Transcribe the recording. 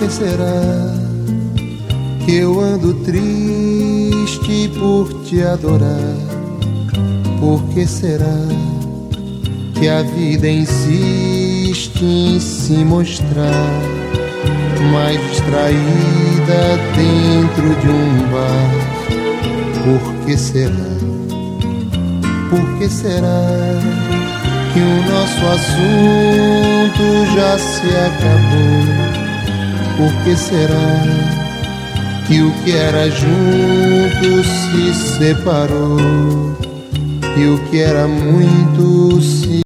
que será que eu ando triste por te adorar? Por que será que a vida insiste em se mostrar mais distraída dentro de um bar? Por que será? Por que será que o nosso assunto já se acabou? Por que será que o que era junto se separou e o que era muito se